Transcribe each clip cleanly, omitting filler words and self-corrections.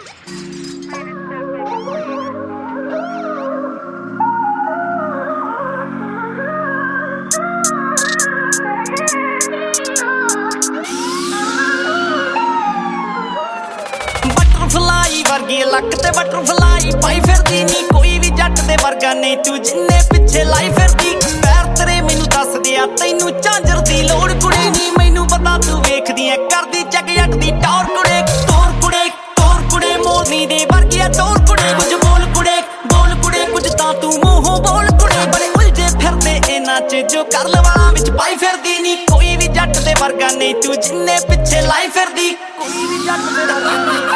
butterfly वर्गी लक ते बटरफ्लाई पाई फिरदी नी कोई भी जट दे वर्गा नहीं तू जिन्ने पिछे लाई फिरदी पैर तेरे मैनू दस दिया तैनू झांजर दी लोड़ कुड़े नी मैनू पता तू वेखदी ऐ करदी जग जट दी टौर कुड़े मोरनी दे वर्गी टौर कुड़े कुछ बोल कुड़े कुछ तां तू मूंहों बोल कुड़े बड़े उलझे फिरदे इन्हां च जो कर लवां विच पाई फिरदी नी कोई भी जट दे वर्गा नहीं तू जिन्ने पिछे लाई फिरदी कोई भी जट दे वर्गा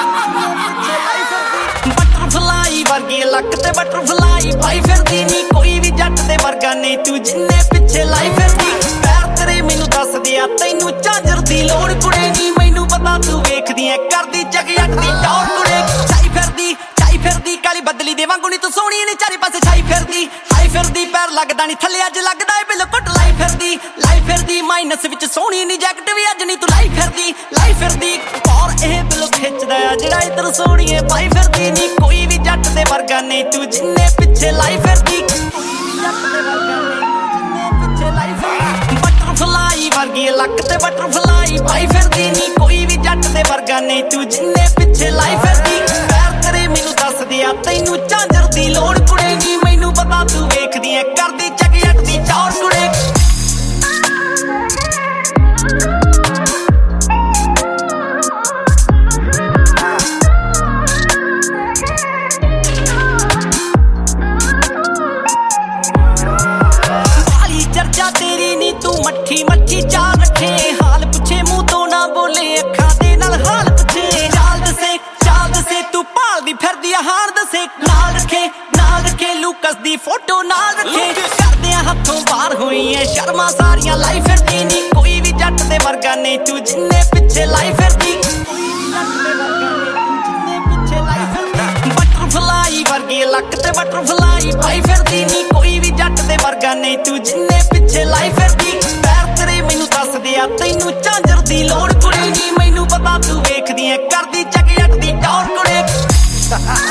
बटरफ्लाई वर्गी लक ते बटरफ्लाई पाई फिरदी नी कोई भी जट दे वर्गा नहीं तू जिन्ने पिछे लाई फिरदी पैर तेरे मैनू दस दिया तैनू झांजर दी लोड़ कुड़े नी मैनू पता तू वेखदी ऐ करदी जग जट दी टौर कुड़े चाई फिरदी काली बदली दे वांगू नी तू सोहणी नी चारे पासे छाई फिरदी पैर लगदा नी थल्ले अज लगदा ए बिल कुट लाई फिरदी माइनस विच सोहणी नी जैकेट भी अज नी तू लाई फिरदी और ए बिल खिचदा जेड़ा इधर सोहणीए पाई फिरदी नी कोई भी जट दे वर्गा नहीं तू जिन्ने पिछे लाई फिरदी बटरफ्लाई वर्गी लक ते बटरफ्लाई पाई फिरदी नी कोई भी जट दे वर्गा नहीं तू जिन्ने पिछे लाई फिरदी पैर तेरे मैनू दस दिया तैनू झांजर दी लोड़ कुड़े नी मैनू पता तू वेखदी ऐ करदी जग जट दी टौर कुड़े चर्चा तेरी नी तू मट्ठी चाल रखे हाल पुछे मुंह तो ना बोले अखा दे नाल हाल पुछे चाल दसे तू भाल दी फिरदी हार दसे नाल रखे लूकस दी फोटो नाल रखे करदे हथों बाहर होई है शर्मा सारियां लाई फिरदी नी कोई भी जट दे वर्गा नहीं तू जिन्ने पिछे लाई फिरदी बटरफ्लाई वर्गी लक ते बटरफ्लाई पाई फिरदी नी कोई भी जट दे वर्गा नहीं तू जिन्ने पिछे लाई फिरदी पैर तेरे मैनू दस दिया तैनू झांजर दी लोड़ कुड़े नी मैनू पता तू वेखदी ऐ करदी जग जट दी टौर कुड़े